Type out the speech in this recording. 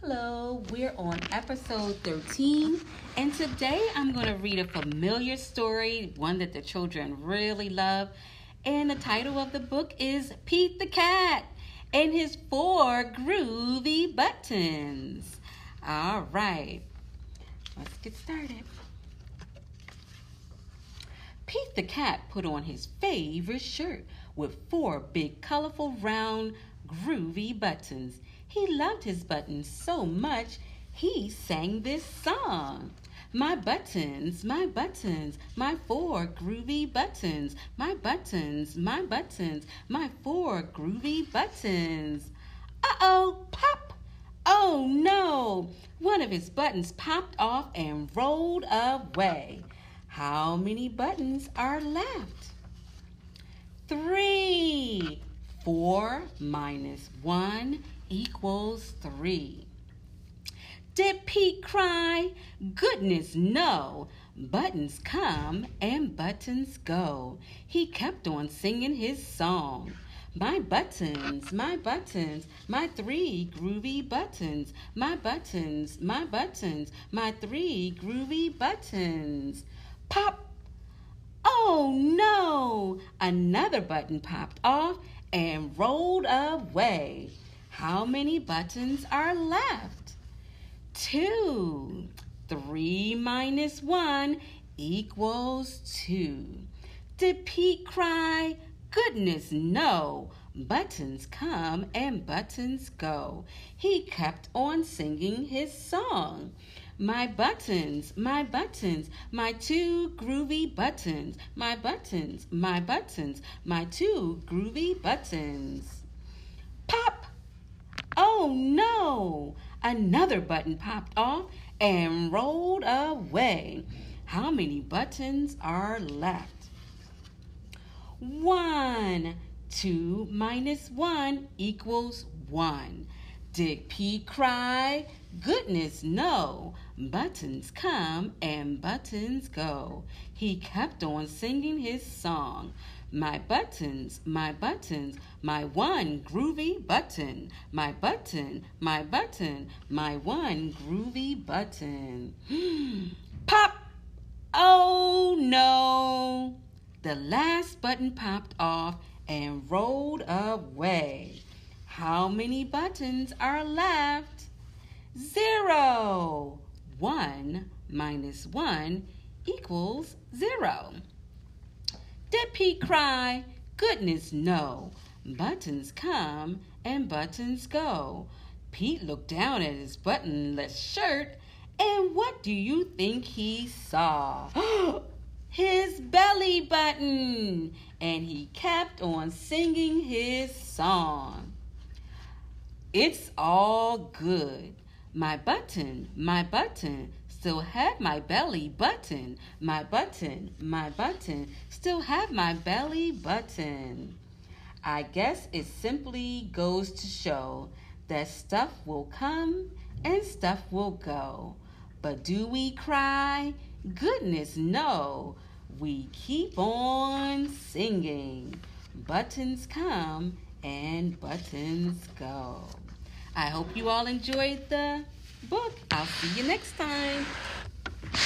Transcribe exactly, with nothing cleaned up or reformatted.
Hello, we're on episode thirteen, and today I'm going to read a familiar story, one that the children really love. And the title of the book is Pete the Cat and His Four Groovy Buttons. All right, let's get started. Pete the Cat put on his favorite shirt with four big, colorful, round, groovy buttons. He loved his buttons so much, he sang this song. My buttons, my buttons, my four groovy buttons. My buttons, my buttons, my four groovy buttons. Uh-oh, pop! Oh no! One of his buttons popped off and rolled away. How many buttons are left? Three. Four minus one equals three. Did Pete cry? Goodness, no. Buttons come and buttons go. He kept on singing his song. My buttons, my buttons, my three groovy buttons. My buttons, my buttons, my three groovy buttons. Pop! Oh no! Another button popped off and rolled away. How many buttons are left? Two. Three minus one equals two. Did Pete cry? Goodness, no. Buttons come and buttons go. He kept on singing his song. My buttons, my buttons, my two groovy buttons. My buttons, my buttons, my two groovy buttons. Pop! Oh no! Another button popped off and rolled away. How many buttons are left? One. Two minus one equals one. Did Pete cry? Goodness, no. Buttons come and buttons go. He kept on singing his song. My buttons, my buttons, my one groovy button. My button, my button, my one groovy button. Pop! Oh no! The last button popped off and rolled away. How many buttons are left? Zero. One minus one equals zero. Did Pete cry? Goodness, no. Buttons come and buttons go. Pete looked down at his buttonless shirt, and what do you think he saw? His belly button! And he kept on singing his song. It's all good. My button, my button, still have my belly button. My button, my button, still have my belly button. I guess it simply goes to show that stuff will come and stuff will go. But do we cry? Goodness, no. We keep on singing. Buttons come and buttons go. I hope you all enjoyed the book. I'll see you next time.